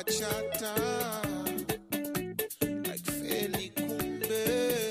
bachata, like Feli Kumbe.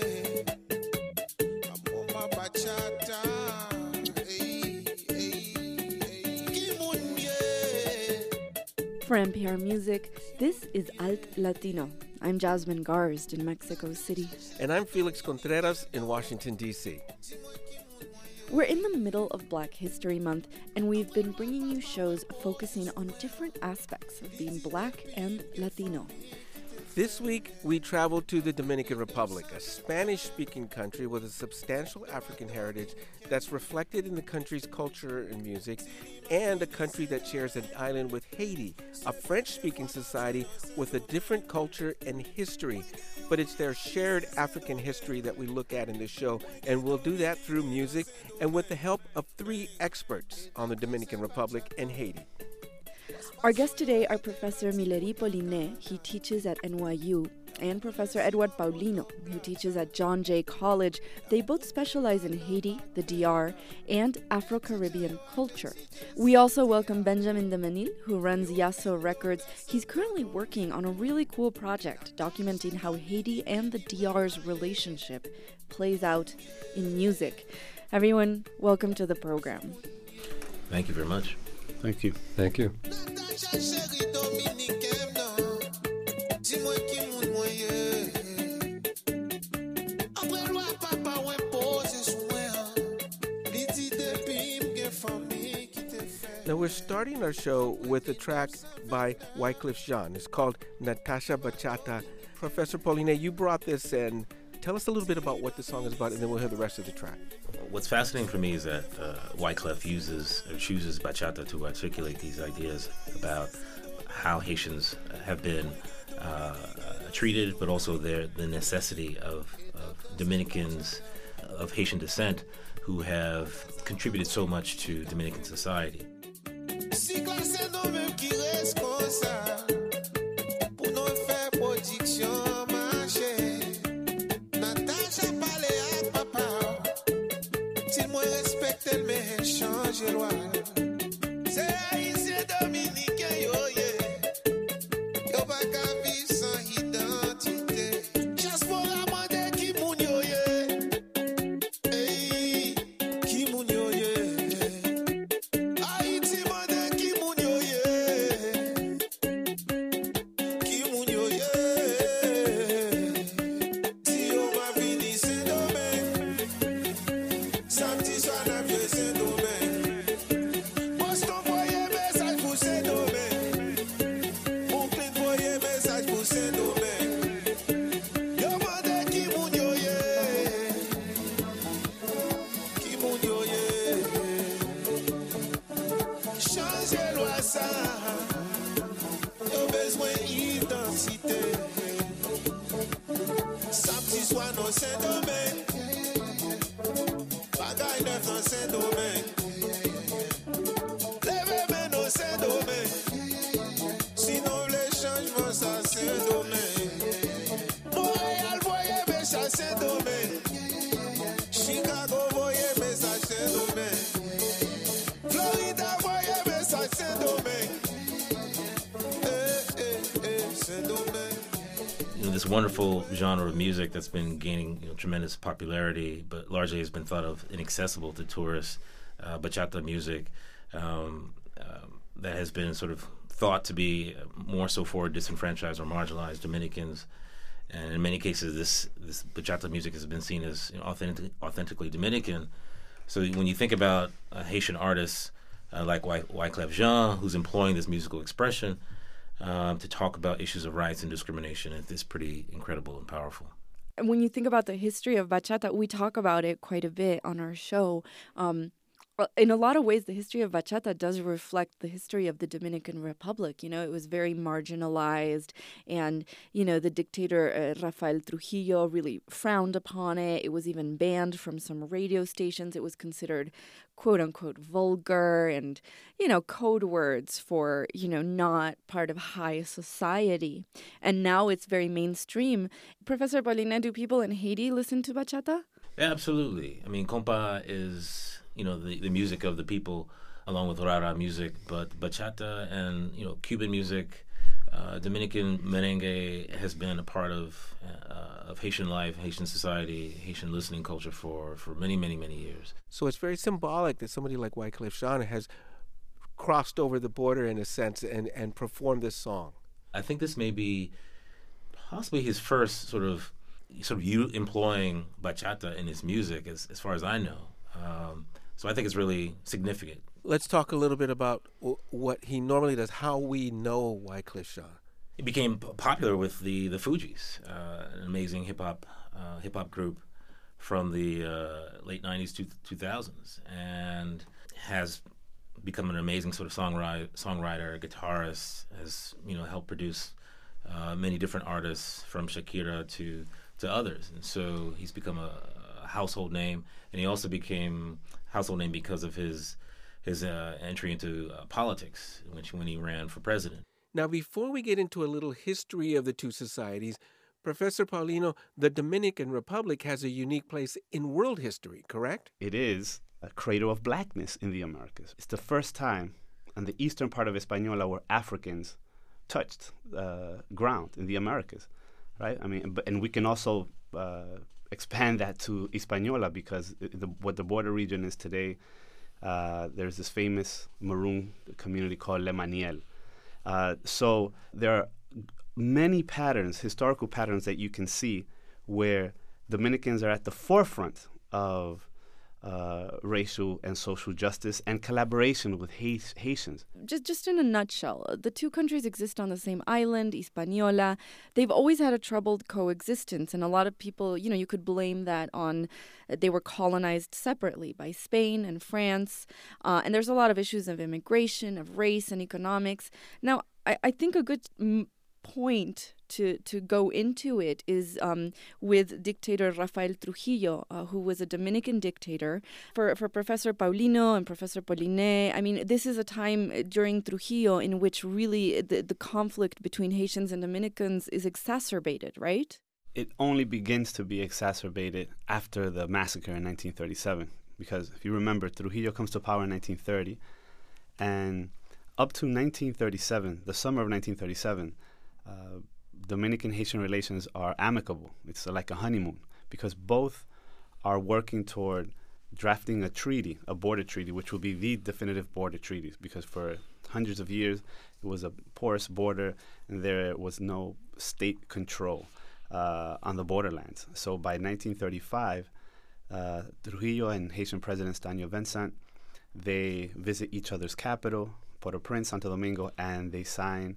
Amo ma bachata, hey, hey, hey. Kimunye. For NPR Music, this is Alt Latino. I'm Jasmine Garsd in Mexico City. And I'm Felix Contreras in Washington, D.C. We're in the middle of Black History Month, and we've been bringing you shows focusing on different aspects of being Black and Latino. This week, we traveled to the Dominican Republic, a Spanish-speaking country with a substantial African heritage that's reflected in the country's culture and music, and a country that shares an island with Haiti, a French-speaking society with a different culture and history. But it's their shared African history that we look at in this show, and we'll do that through music and with the help of three experts on the Dominican Republic and Haiti. Our guests today are Professor Mileri Poliné, he teaches at NYU, and Professor Edward Paulino, who teaches at John Jay College. They both specialize in Haiti, the DR, and Afro-Caribbean culture. We also welcome Benjamin de Menil, who runs Yasso Records. He's currently working on a really cool project documenting how Haiti and the DR's relationship plays out in music. Everyone, welcome to the program. Thank you very much. Thank you. Thank you. Now, we're starting our show with a track by Wyclef Jean. It's called Natasha Bachata. Professor Poliné, you brought this in. Tell us a little bit about what the song is about, and then we'll hear the rest of the track. What's fascinating for me is that Wyclef chooses bachata to articulate these ideas about how Haitians have been treated, but also the necessity of Dominicans of Haitian descent who have contributed so much to Dominican society. This wonderful genre of music that's been gaining tremendous popularity, but largely has been thought of inaccessible to tourists. Bachata music that has been sort of thought to be more so for disenfranchised or marginalized Dominicans, and in many cases, this bachata music has been seen as authentically Dominican. So when you think about Haitian artists like Wyclef Jean, who's employing this musical expression to talk about issues of rights and discrimination, it's pretty incredible and powerful. And when you think about the history of bachata, we talk about it quite a bit on our show. In a lot of ways, the history of bachata does reflect the history of the Dominican Republic. It was very marginalized, and, the dictator Rafael Trujillo really frowned upon it. It was even banned from some radio stations. It was considered, quote unquote, vulgar and, code words for, not part of high society. And now it's very mainstream. Professor Poliné, do people in Haiti listen to bachata? Yeah, absolutely. I mean, compa is the music of the people, along with rara music, but bachata and Cuban music Dominican merengue has been a part of Haitian life, Haitian society, Haitian listening culture for many, many, many years. So it's very symbolic that somebody like Wyclef Jean has crossed over the border in a sense and performed this song. I think this may be possibly his first sort of you employing bachata in his music, as far as I know. So I think it's really significant. Let's talk a little bit about what he normally does, how we know Wyclef Jean. It became popular with the Fugees, an amazing hip hop group from the late 90s to 2000s, and has become an amazing sort of songwriter, guitarist, has helped produce many different artists from Shakira to others. And so he's become a household name, and he also became household name because of his entry into politics when he ran for president. Now, before we get into a little history of the two societies, Professor Paulino, the Dominican Republic has a unique place in world history, correct? It is a cradle of blackness in the Americas. It's the first time on the eastern part of Hispaniola where Africans touched ground in the Americas, right? I mean, and we can also expand that to Hispaniola because what the border region is today, there's this famous maroon community called Le Maniel. So there are many patterns, historical patterns that you can see where Dominicans are at the forefront of racial and social justice and collaboration with Haitians. Just in a nutshell, the two countries exist on the same island, Hispaniola. They've always had a troubled coexistence, and a lot of people, you could blame that on they were colonized separately by Spain and France, and there's a lot of issues of immigration, of race, and economics. Now, I think a good point to go into it is with dictator Rafael Trujillo, who was a Dominican dictator. For Professor Paulino and Professor Poliné, I mean, this is a time during Trujillo in which really the conflict between Haitians and Dominicans is exacerbated, right? It only begins to be exacerbated after the massacre in 1937, because if you remember, Trujillo comes to power in 1930, and up to 1937, the summer of 1937, Dominican-Haitian relations are amicable. It's like a honeymoon because both are working toward drafting a treaty, a border treaty, which will be the definitive border treaties because for hundreds of years it was a porous border and there was no state control on the borderlands. So by 1935, Trujillo and Haitian President Stanio Vincent, they visit each other's capital, Port-au-Prince, Santo Domingo, and they sign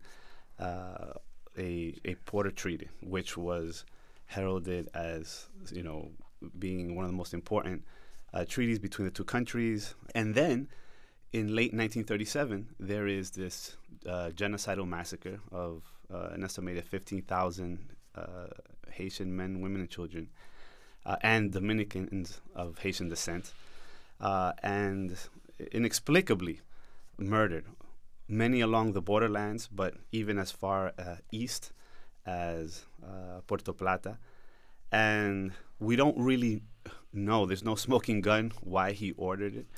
a border treaty, which was heralded as, being one of the most important treaties between the two countries. And then in late 1937, there is this genocidal massacre of an estimated 15,000 Haitian men, women, and children, and Dominicans of Haitian descent, and inexplicably murdered. Many along the borderlands, but even as far east as Puerto Plata. And we don't really know, there's no smoking gun why he ordered it.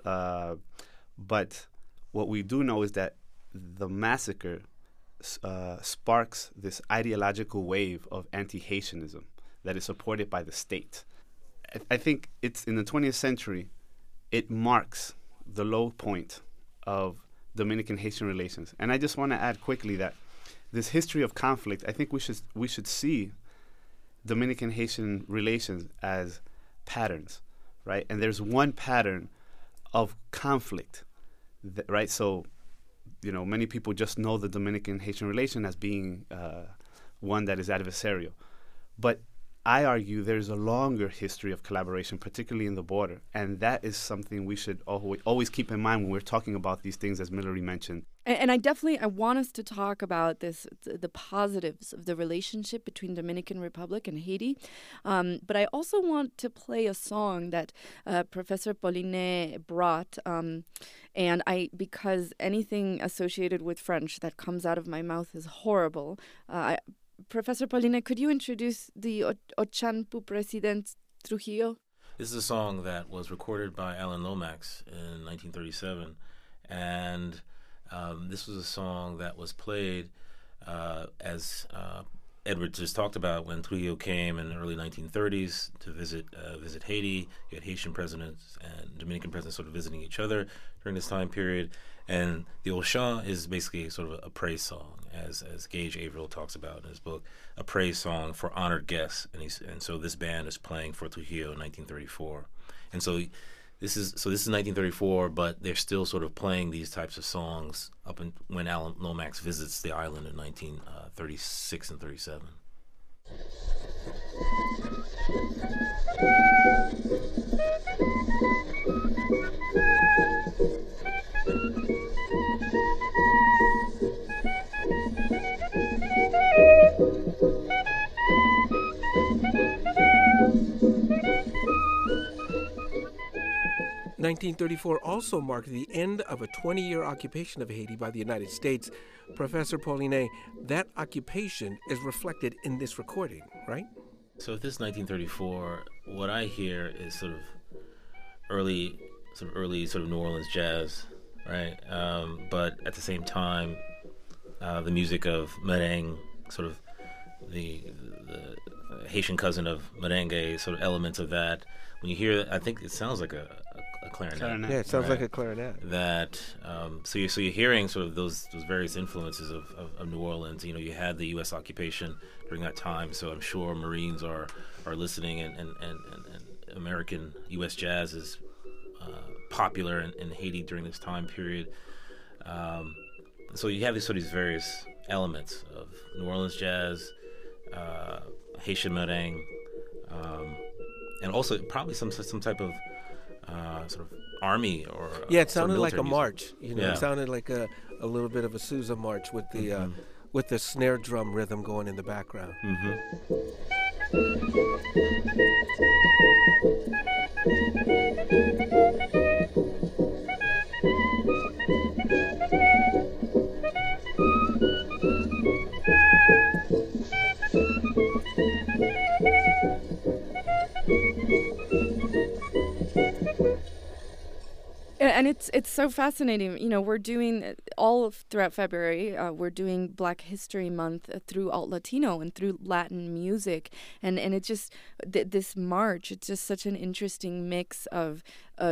But what we do know is that the massacre sparks this ideological wave of anti-Haitianism that is supported by the state. I think it's in the 20th century, it marks the low point of Dominican-Haitian relations. And I just want to add quickly that this history of conflict, I think we should see Dominican-Haitian relations as patterns, right? And there's one pattern of conflict, right? So, many people just know the Dominican-Haitian relation as being one that is adversarial. But I argue there's a longer history of collaboration, particularly in the border, and that is something we should always keep in mind when we're talking about these things, as Millery mentioned. And I want us to talk about the positives of the relationship between Dominican Republic and Haiti, but I also want to play a song that Professor Poliné brought, because anything associated with French that comes out of my mouth is horrible. Professor Poliné, could you introduce the Ochan pour President Trujillo? This is a song that was recorded by Alan Lomax in 1937, and this was a song that was played as Edward just talked about, when Trujillo came in the early 1930s to visit Haiti, you had Haitian presidents and Dominican presidents sort of visiting each other during this time period. And the Old Chant is basically sort of a praise song, as Gage Averill talks about in his book, a praise song for honored guests. And so this band is playing for Trujillo in 1934. And so this is 1934, but they're still sort of playing these types of songs up when Alan Lomax visits the island in 1936 and 37. 1934 also marked the end of a 20-year occupation of Haiti by the United States. Professor Paulinet, that occupation is reflected in this recording, right? So this 1934, what I hear is sort of early New Orleans jazz, right? But at the same time, the music of merengue, sort of the Haitian cousin of merengue, sort of elements of that. When you hear that, I think it sounds like a clarinet. Yeah, it sounds like a clarinet. That so you're hearing sort of those various influences of New Orleans. You know, you had the U.S. occupation during that time, so I'm sure Marines are listening, and American U.S. jazz is popular in Haiti during this time period. So you have these various elements of New Orleans jazz, Haitian merengue, and also probably some type of sort of army or it sounded like a music. march. You know, Yeah. It sounded like a little bit of a Sousa march with the snare drum rhythm going in the background. And it's so fascinating. You know, we're doing throughout February, we're doing Black History Month through Alt Latino and through Latin music, and it just this march. It's just such an interesting mix of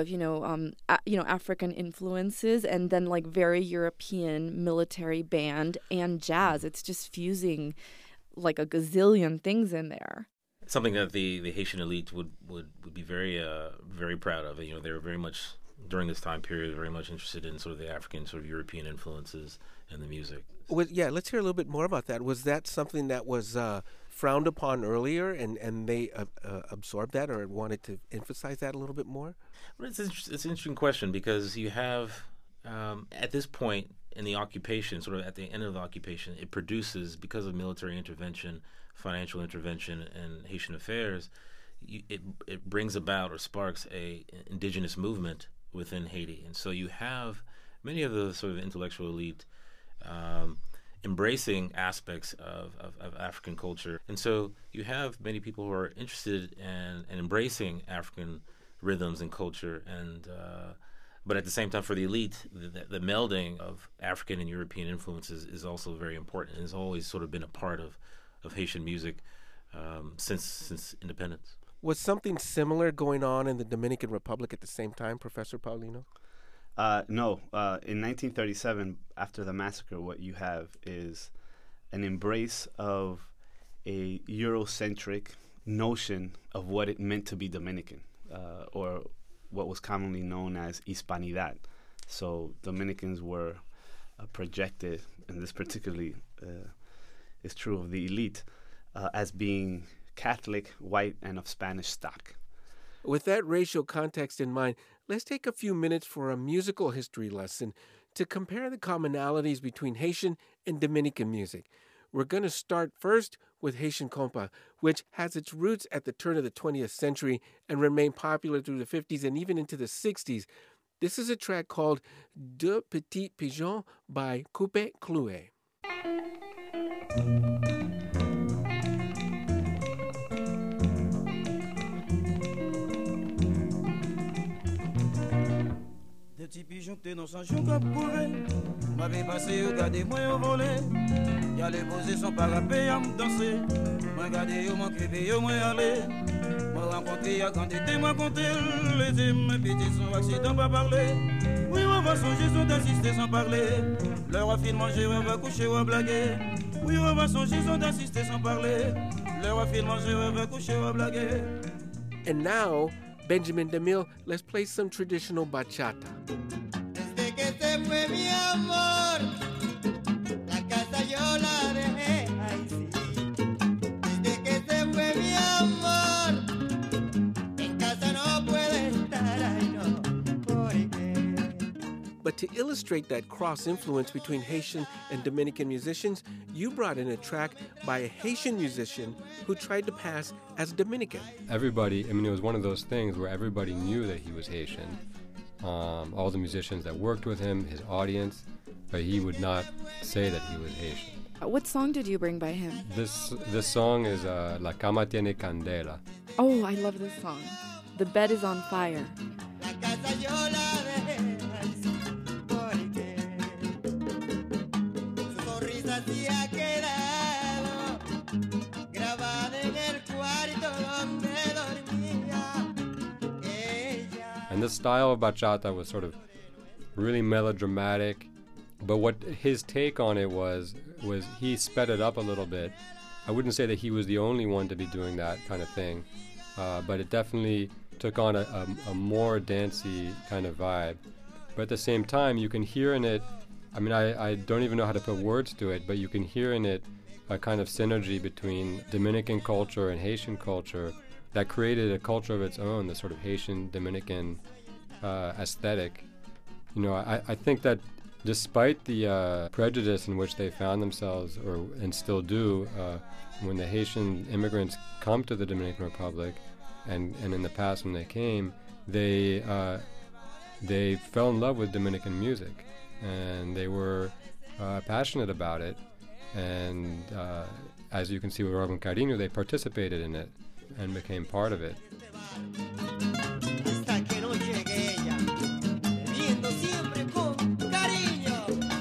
African influences and then like very European military band and jazz. It's just fusing like a gazillion things in there. Something that the Haitian elite would be very very proud of. You know, they were very much, during this time period, very much interested in sort of the African, sort of European influences in the music. Let's hear a little bit more about that. Was that something that was frowned upon earlier, and they absorbed that or wanted to emphasize that a little bit more? Well, it's an interesting question, because you have, at this point in the occupation, sort of at the end of the occupation, it produces, because of military intervention, financial intervention, and Haitian affairs, it brings about or sparks a indigenous movement within Haiti. And so you have many of the sort of intellectual elite embracing aspects of African culture. And so you have many people who are interested in embracing African rhythms and culture. And but at the same time, for the elite, the melding of African and European influences is also very important, and has always sort of been a part of Haitian music since independence. Was something similar going on in the Dominican Republic at the same time, Professor Paulino? No. In 1937, after the massacre, what you have is an embrace of a Eurocentric notion of what it meant to be Dominican, or what was commonly known as Hispanidad. So Dominicans were projected, and this particularly is true of the elite, as being Catholic, white, and of Spanish stock. With that racial context in mind, let's take a few minutes for a musical history lesson to compare the commonalities between Haitian and Dominican music. We're going to start first with Haitian compa, which has its roots at the turn of the 20th century and remained popular through the 50s and even into the 60s. This is a track called Deux Petits Pigeons by Coupé Cloué. De petit pigeon t'es dans son chou cap couvé. M'avait passé au garder moi au volet. Y'allait poser son parapet à me danser. Moi garder au mon crivé au moi aller. Moi rencontré à quand t'étais moi compté. Les mes petits sont accidents pas parler. Oui on va songer sont d'insister sans parler. Leur a fait manger on va coucher on va blaguer. Oui on va songer sont d'insister sans parler. Leur a fait manger on va coucher on va blaguer. And now, Benjamin DeMille, let's play some traditional bachata. Desde que se fue mi amor, la casa yo la dejé, ay sí. Desde que se fue mi amor, en casa no puede estar, ay no, ¿por qué? But to illustrate that cross-influence between Haitian and Dominican musicians, you brought in a track by a Haitian musician who tried to pass as Dominican. Everybody, I mean, it was one of those things where everybody knew that he was Haitian. All the musicians that worked with him, his audience, but he would not say that he was Haitian. What song did you bring by him? This song is La Cama Tiene Candela. Oh, I love this song. The bed is on fire. La casa yo la dejé, ay sí, ¿por qué? Su sonrisa sí ha quedado grabada en el cuarto donde dormía ella. And this style of bachata was sort of really melodramatic, but what his take on it was he sped it up a little bit. I wouldn't say that he was the only one to be doing that kind of thing, but it definitely took on a more dancey kind of vibe. But at the same time, you can hear in it, I mean, I don't even know how to put words to it, but you can hear in it a kind of synergy between Dominican culture and Haitian culture that created a culture of its own, the sort of Haitian-Dominican aesthetic. You know, I think that despite the prejudice in which they found themselves, and still do, when the Haitian immigrants come to the Dominican Republic, and in the past when they came, they fell in love with Dominican music, and they were passionate about it, and as you can see with Robin Carino, they participated in it and became part of it. Hasta que no llegue ella, bebiendo siempre con cariño.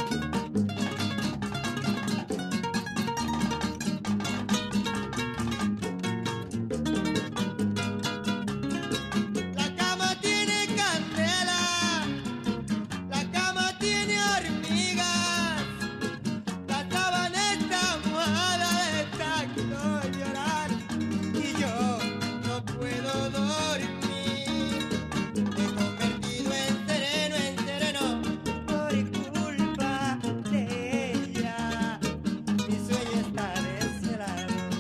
La cama tiene candela, la cama tiene hormigas, la sábana está mojada de tanto llorar y yo no puedo dormir. Me he convertido en sereno por culpa de ella. Mi sueño está desvelado.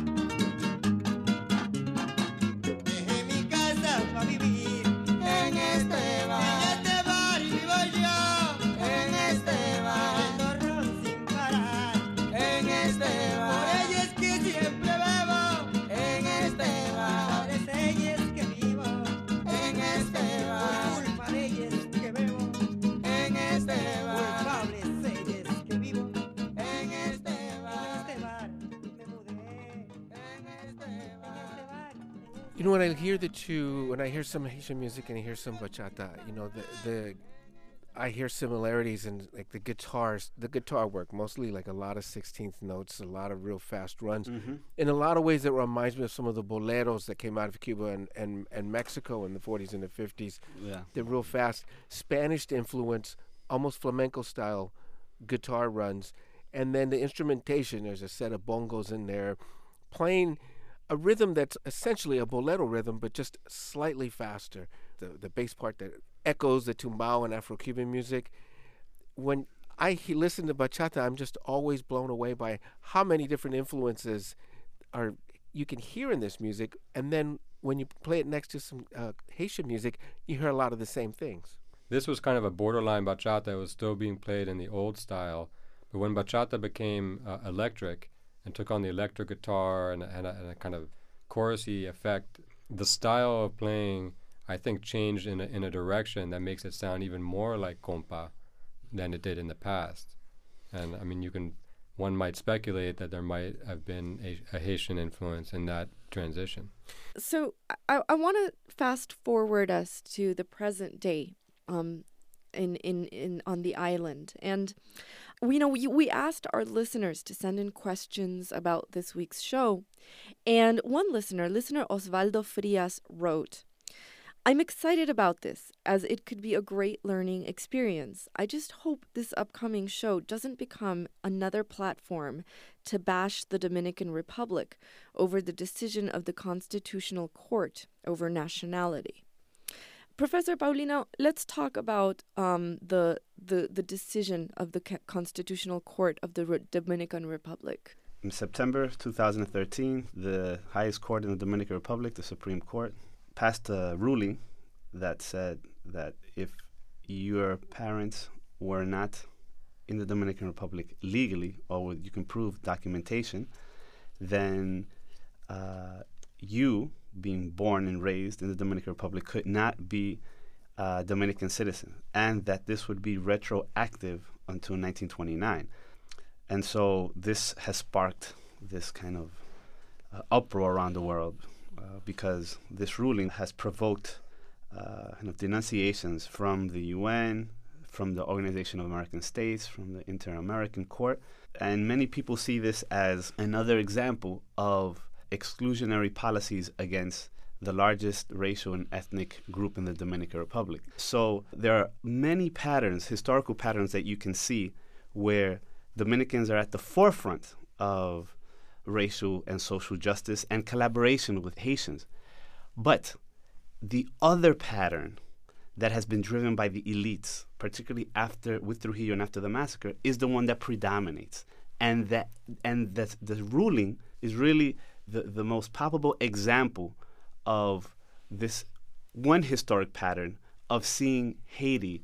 Dejé mi casa para vivir en este bar vivo yo, en este bar, bebiendo ron sin parar, en este bar. Por ella es que siempre bebo, en este bar. Por ella es que vivo, en este bar. Por culpa de ella es que bebo, en este bar. Culpable es ella es que vivo, en este bar. En este bar me mudé, en este bar. You know, when I hear the two, when I hear some Haitian music and I hear some bachata, you know, I hear similarities in like the guitar work, mostly like a lot of 16th notes, a lot of real fast runs. Mm-hmm. In a lot of ways, it reminds me of some of the boleros that came out of Cuba and Mexico in the 40s and the 50s. Yeah. The real fast Spanish influence, almost flamenco style guitar runs. And then the instrumentation, there's a set of bongos in there playing a rhythm that's essentially a bolero rhythm, but just slightly faster. The bass part that echoes the tumbao and Afro-Cuban music. When I listen to bachata, I'm just always blown away by how many different influences you can hear in this music. And then when you play it next to some Haitian music, you hear a lot of the same things. This was kind of a borderline bachata. It was still being played in the old style. But when bachata became electric and took on the electric guitar and a kind of chorusy effect, the style of playing, I think, changed in a direction that makes it sound even more like compa than it did in the past. And I mean, one might speculate that there might have been a Haitian influence in that transition. So I want to fast forward us to the present day. in on the island. And we asked our listeners to send in questions about this week's show, and one listener Osvaldo Frias, wrote, "I'm excited about this, as it could be a great learning experience. I just hope this upcoming show doesn't become another platform to bash the Dominican Republic over the decision of the Constitutional Court over nationality." Professor Paulino, let's talk about the decision of the Constitutional Court of the Dominican Republic. In September 2013, the highest court in the Dominican Republic, the Supreme Court, passed a ruling that said that if your parents were not in the Dominican Republic legally, or you can prove documentation, then you, being born and raised in the Dominican Republic, could not be a Dominican citizen, and that this would be retroactive until 1929. And so this has sparked this kind of uproar around the world, because this ruling has provoked denunciations from the UN, from the Organization of American States, from the Inter-American Court. And many people see this as another example of exclusionary policies against the largest racial and ethnic group in the Dominican Republic. So there are many patterns, historical patterns, that you can see where Dominicans are at the forefront of racial and social justice and collaboration with Haitians. But the other pattern that has been driven by the elites, particularly with Trujillo and after the massacre, is the one that predominates. And that the ruling is really the most palpable example of this one historic pattern of seeing Haiti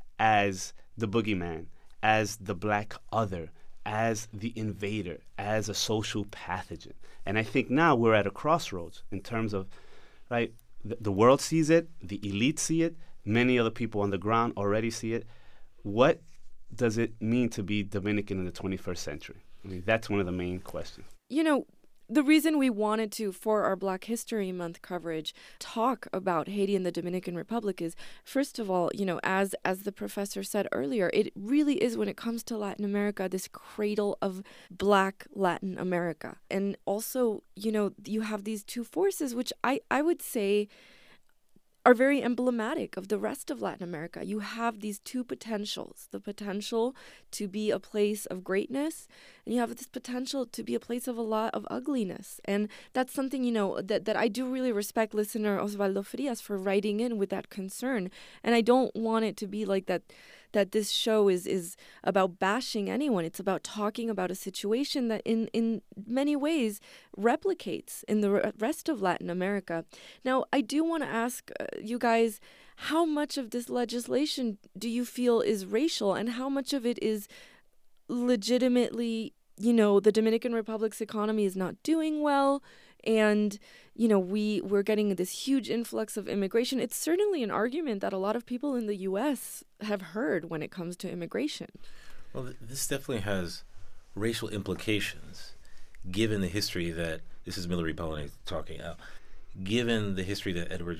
as the boogeyman, as the black other, as the invader, as a social pathogen. And I think now we're at a crossroads in terms of, right, the world sees it, the elite see it, many other people on the ground already see it. What does it mean to be Dominican in the 21st century? I mean, that's one of the main questions. The reason we wanted to, for our Black History Month coverage, talk about Haiti and the Dominican Republic is, first of all, as the professor said earlier, it really is, when it comes to Latin America, this cradle of Black Latin America. And also, you have these two forces, which I would say are very emblematic of the rest of Latin America. You have these two potentials, the potential to be a place of greatness, and you have this potential to be a place of a lot of ugliness. And that's something, that I do really respect listener Osvaldo Frias for writing in with that concern. And I don't want it to be like that this show is about bashing anyone. It's about talking about a situation that in many ways replicates in the rest of Latin America. Now, I do want to ask you guys, how much of this legislation do you feel is racial, and how much of it is legitimately, the Dominican Republic's economy is not doing well, and we're getting this huge influx of immigration? It's certainly an argument that a lot of people in the U.S. have heard when it comes to immigration. Well, this definitely has racial implications, given the history that, this is Millery Pollinack talking out, given the history that Edward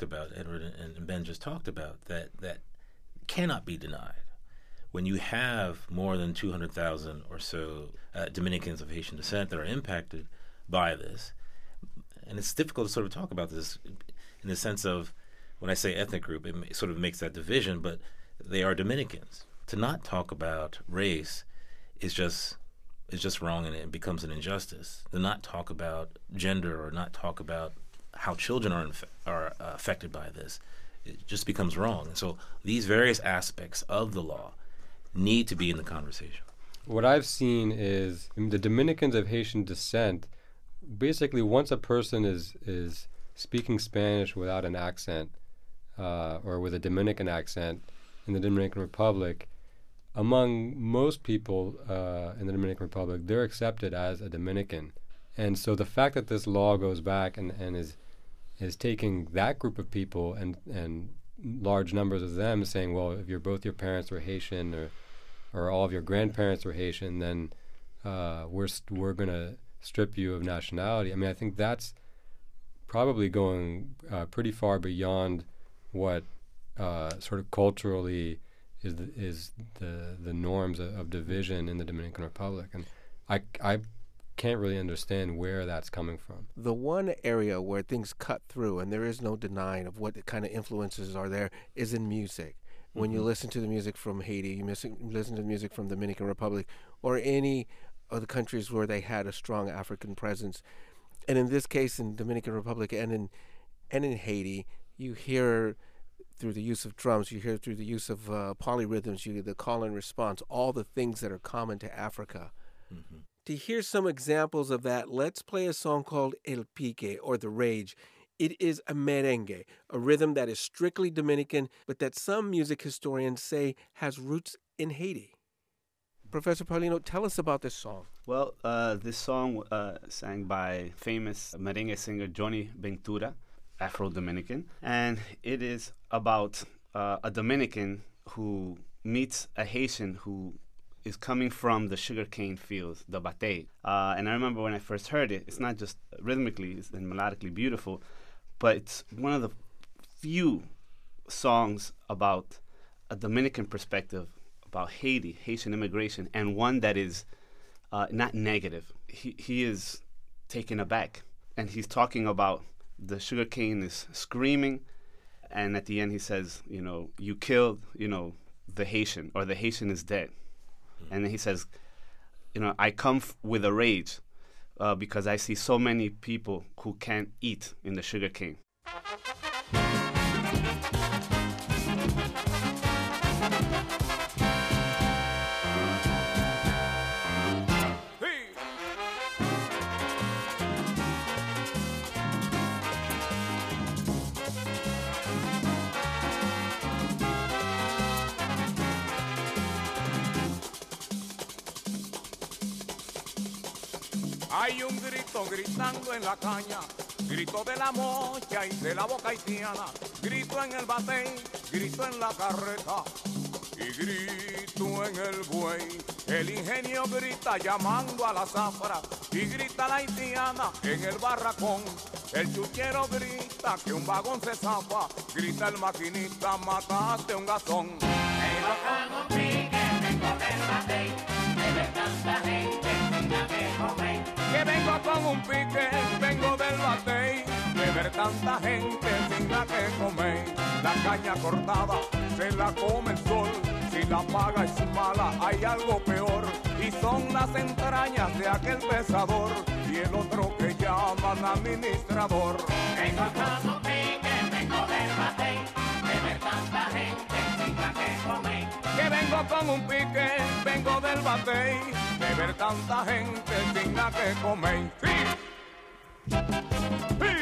and Ben just talked about, that cannot be denied. When you have more than 200,000 or so Dominicans of Haitian descent that are impacted by this, and it's difficult to sort of talk about this in the sense of, when I say ethnic group, it sort of makes that division, but they are Dominicans. To not talk about race is just wrong, and it becomes an injustice. To not talk about gender or not talk about how children are affected by this, it just becomes wrong. And so these various aspects of the law need to be in the conversation. What I've seen is the Dominicans of Haitian descent, basically once a person is speaking Spanish without an accent, or with a Dominican accent in the Dominican Republic, among most people in the Dominican Republic, they're accepted as a Dominican. And so the fact that this law goes back and is taking that group of people and large numbers of them saying, well, if both your parents were Haitian or all of your grandparents were Haitian, then we're going to strip you of nationality. I mean, I think that's probably going pretty far beyond what sort of culturally is the norms of division in the Dominican Republic, and I can't really understand where that's coming from. The one area where things cut through, and there is no denying of what kind of influences are there, is in music. When you listen to the music from Haiti, you listen to the music from the Dominican Republic, or any of the countries where they had a strong African presence. And in this case, in Dominican Republic and in Haiti, you hear through the use of drums, you hear through the use of polyrhythms, you hear the call and response, all the things that are common to Africa. Mm-hmm. To hear some examples of that, let's play a song called El Pique, or The Rage. It is a merengue, a rhythm that is strictly Dominican, but that some music historians say has roots in Haiti. Professor Paulino, tell us about this song. Well, this song sang by famous merengue singer Johnny Ventura, Afro-Dominican, and it is about a Dominican who meets a Haitian who is coming from the sugarcane fields, the batey. And I remember when I first heard it, it's not just rhythmically and melodically beautiful, but it's one of the few songs about a Dominican perspective, about Haiti, Haitian immigration, and one that is not negative. He is taken aback, and he's talking about the sugarcane is screaming, and at the end he says, you killed, the Haitian, or the Haitian is dead. And then he says, I come with a rage because I see so many people who can't eat in the sugarcane. Hay un grito gritando en la caña, grito de la mocha y de la boca haitiana, grito en el batey, grito en la carreta y grito en el buey. El ingenio grita llamando a la zafra y grita la haitiana en el barracón. El chuchero grita que un vagón se zafa, grita el maquinista, mataste un gazón. Vengo con un pique, vengo del batey, de ver tanta gente tenga que comer. Que vengo con un pique, vengo del batey, de ver tanta gente sin nada que comer. La caña cortada se la come el sol, si la paga es mala hay algo peor, y son las entrañas de aquel pesador y el otro que llaman administrador. Vengo con un pique, vengo del batey, de ver tanta gente sin nada que comer. Que vengo con un pique, vengo del batey, de ver tanta gente sin nada que comer. ¡Sí! ¡Sí!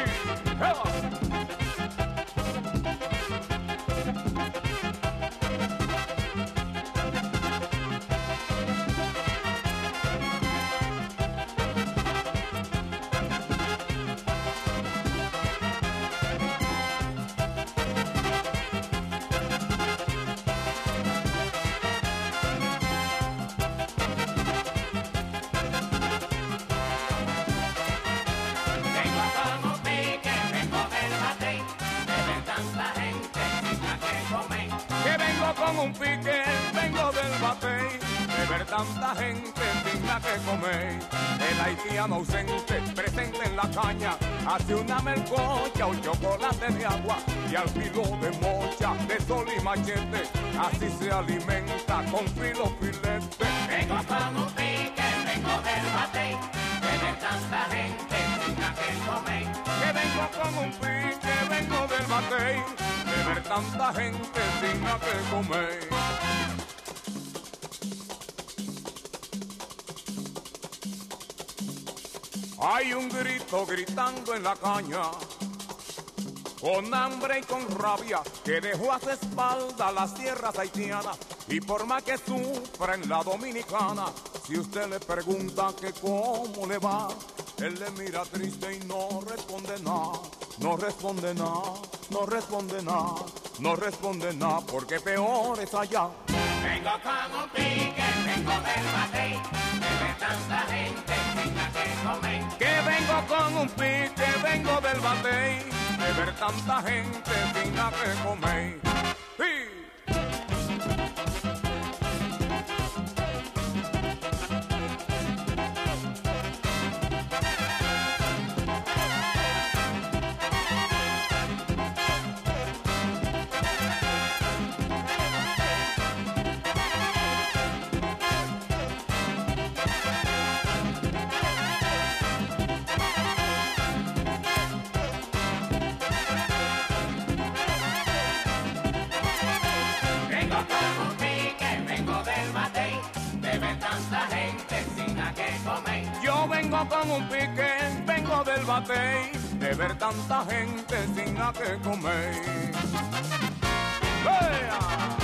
Con un pique, vengo del batey, de ver tanta gente sin nada que comer. El haitiano ausente, presente en la caña, hace una melcocha o chocolate de agua, y al filo de mocha, de sol y machete, así se alimenta con filo filete. Vengo con un pique, vengo del batey, de ver tanta gente sin nada que comer. Que vengo con un pique, vengo del batey, de ver tanta gente sin nada que comer. Hay un grito gritando en la caña, con hambre y con rabia, que dejó a su espalda las tierras haitianas, y por más que sufra en la dominicana, si usted le pregunta que cómo le va, él le mira triste y no responde nada, no responde nada, no responde nada, no responde nada, porque peor es allá. Vengo con un pique, vengo del batey, de ver tanta gente sin nada que comer. Que vengo con un pique, vengo del batey, de ver tanta gente sin nada que comer. ¡Sí! vengo con un pique, vengo del batey, de ver tanta gente sin nada que comer. ¡Vea!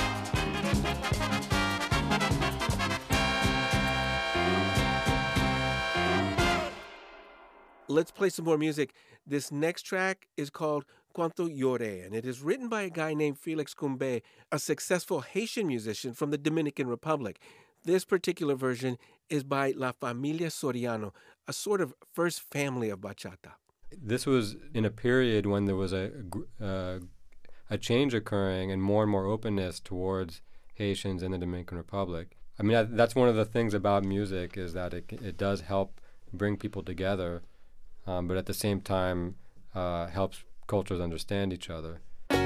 Let's play some more music. This next track is called Cuanto Lloré, and it is written by a guy named Felix Cumbe, a successful Haitian musician from the Dominican Republic. This particular version is by La Familia Soriano, a sort of first family of bachata. This was in a period when there was a change occurring and more openness towards Haitians in the Dominican Republic. I mean, that's one of the things about music is that it does help bring people together, but at the same time helps cultures understand each other.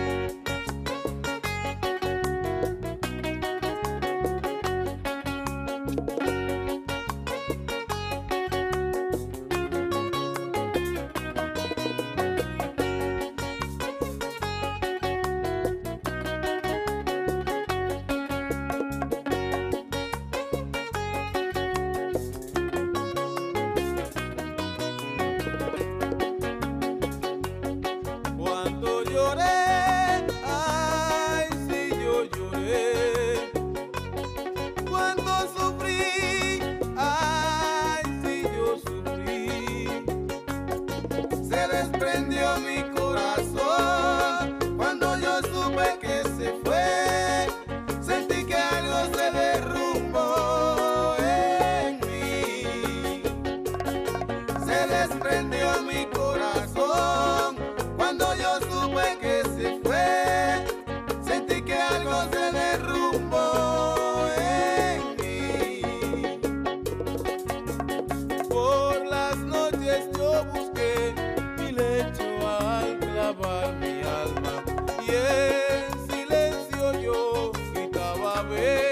Cuando lloré, ay, si yo lloré. Cuando sufrí, ay, si yo sufrí. Se desprendió mi corazón cuando yo supe que se fue. Sentí que algo se derrumbó en mí. Se desprendió mi corazón cuando yo supe que se fue. Sentí que algo se derrumbó en mí. Por las noches yo busqué mi lecho al clavar mi alma y en silencio yo gritaba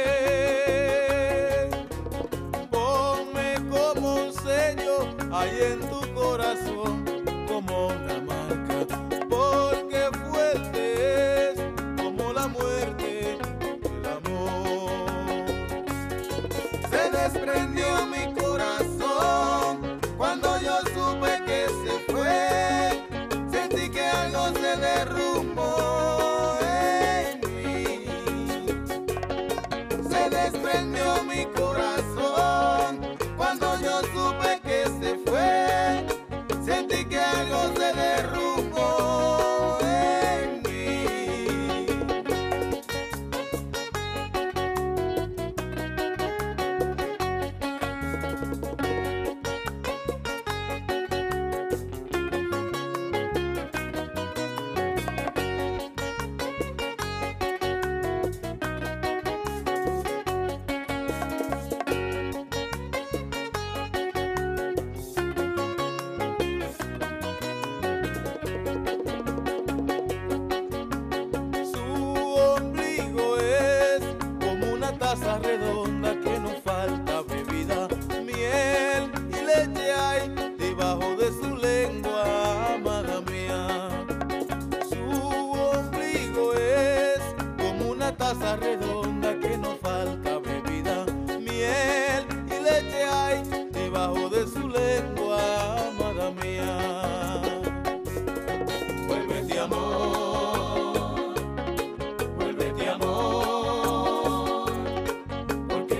ven. Ponme como un sello ahí en tu corazón, como una marca, porque fuerte es como la muerte el amor. Se desprendió mi corazón cuando yo supe que se fue. Sentí que algo se derrumbó en mí. Se desprendió mi corazón cuando yo supe que se fue. Sentí que algo se derrumbó en mí. Su ombligo es como una taza redonda que no falta bebida, miel y leche hay debajo de su lengua, amada mía. Su ombligo es como una taza redonda que no falta bebida, miel y leche hay debajo de su lengua, amada mía. Vuélvete amor, vuélvete amor, porque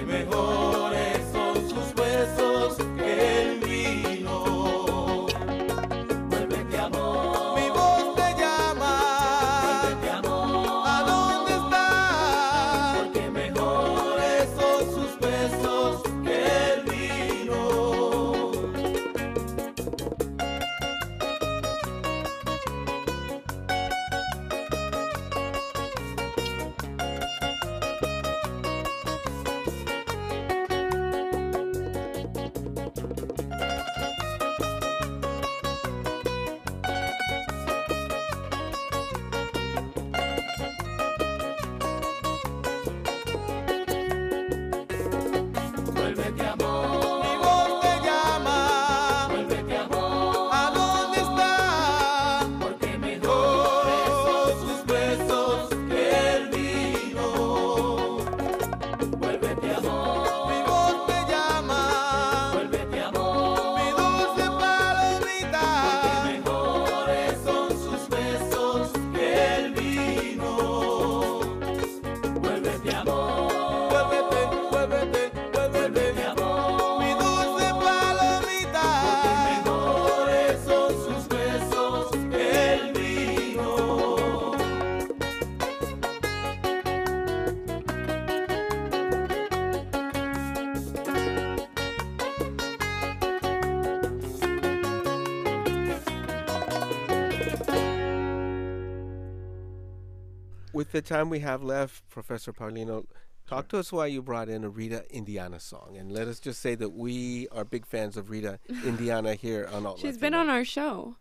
with the time we have left, Professor Paulino, talk to us why you brought in a Rita Indiana song. And let us just say that we are big fans of Rita Indiana here on Alt She's Latino. been on our show.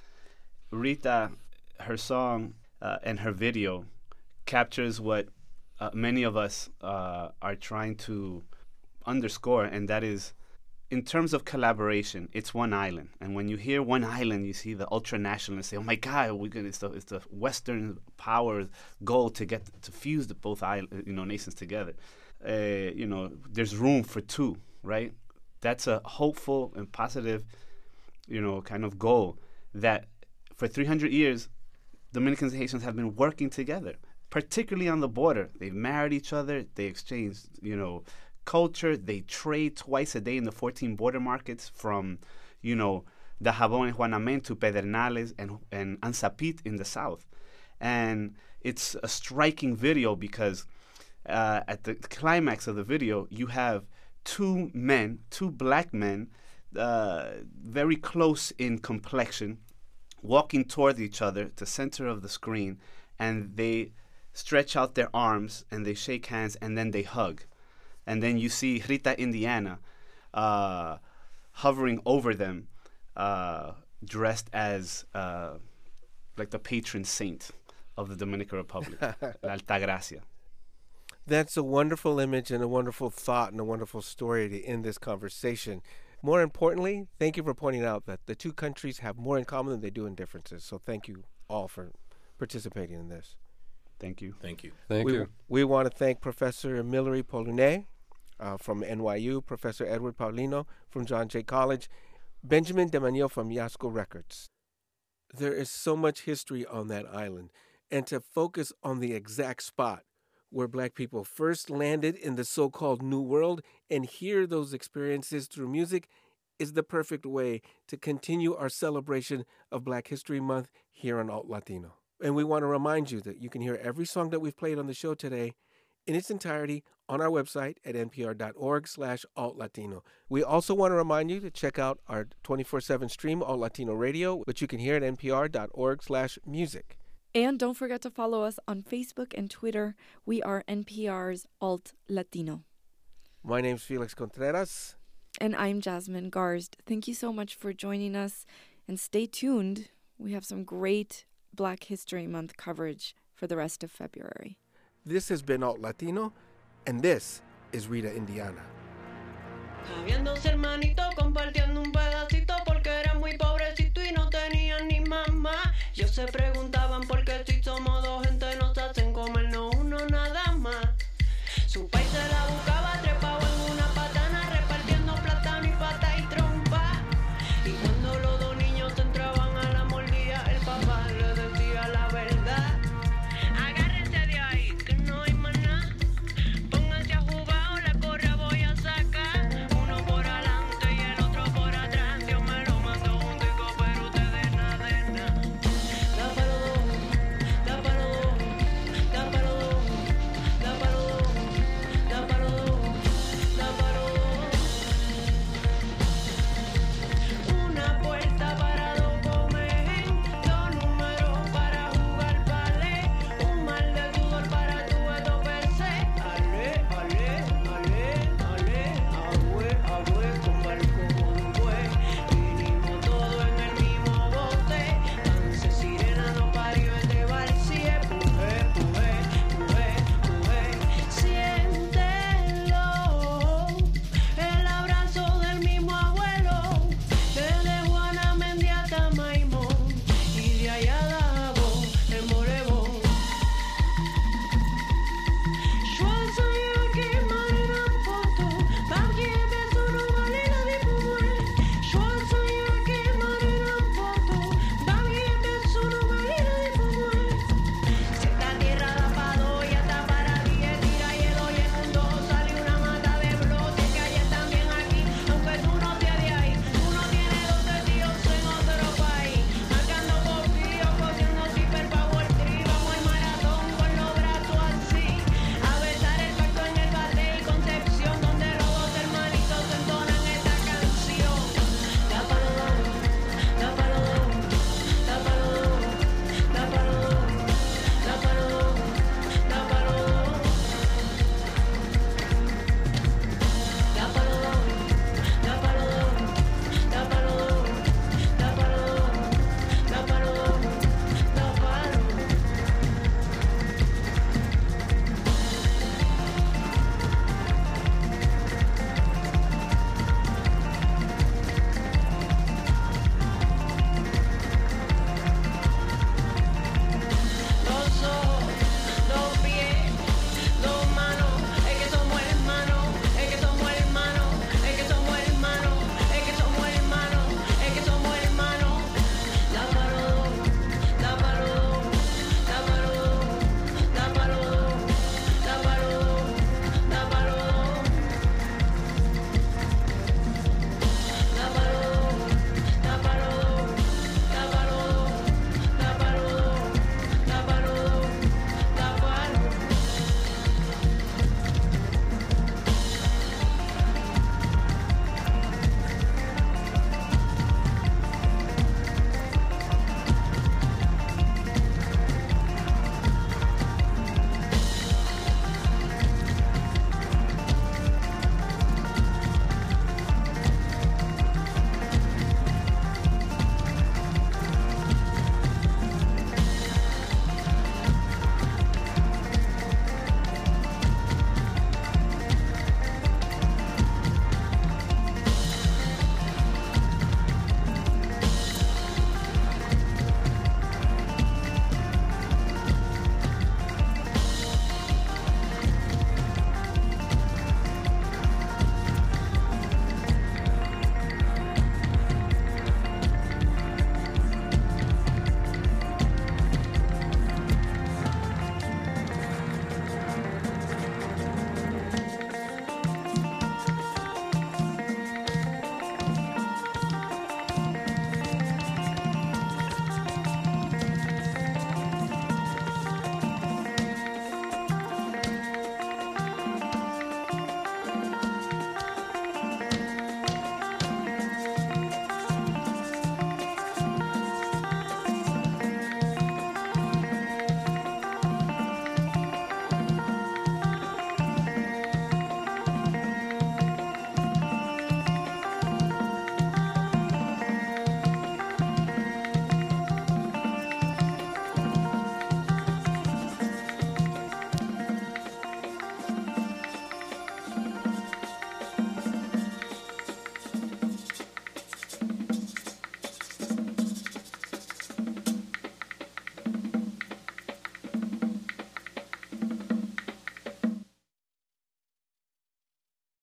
Rita, her song and her video captures what many of us are trying to underscore, and that is, in terms of collaboration, it's one island. And when you hear one island, you see the ultra-nationalists say, oh my God, it's the Western power's goal to fuse both nations together. There's room for two, right? That's a hopeful and positive, kind of goal that for 300 years, Dominicans and Haitians have been working together, particularly on the border. They've married each other. They exchange, culture. They trade twice a day in the 14 border markets from, Dajabón and Juanamen to Pedernales and Ansapit in the south. And it's a striking video because at the climax of the video, you have two black men, very close in complexion, walking toward each other, the center of the screen, and they stretch out their arms and they shake hands and then they hug. And then you see Rita Indiana hovering over them, dressed as like the patron saint of the Dominican Republic, La Altagracia. That's a wonderful image and a wonderful thought and a wonderful story to end this conversation. More importantly, thank you for pointing out that the two countries have more in common than they do in differences. So thank you all for participating in this. Thank you. Thank you. Thank you. We want to thank Professor Milary Poulounet from NYU, Professor Edward Paulino from John Jay College, Benjamin Demaniel from Yasco Records. There is so much history on that island, and to focus on the exact spot where black people first landed in the so-called New World and hear those experiences through music is the perfect way to continue our celebration of Black History Month here on Alt Latino. And we want to remind you that you can hear every song that we've played on the show today in its entirety on our website at npr.org/altlatino. We also want to remind you to check out our 24/7 stream, Alt Latino Radio, which you can hear at npr.org/music. And don't forget to follow us on Facebook and Twitter. We are NPR's Alt Latino. My name's Felix Contreras. And I'm Jasmine Garsd. Thank you so much for joining us. And stay tuned. We have some great Black History Month coverage for the rest of February. This has been Alt Latino, and this is Rita Indiana. Habían dos hermanitos compartiendo un pedacito porque eran muy pobrecitos y no tenían ni mamá. Yo se pregunto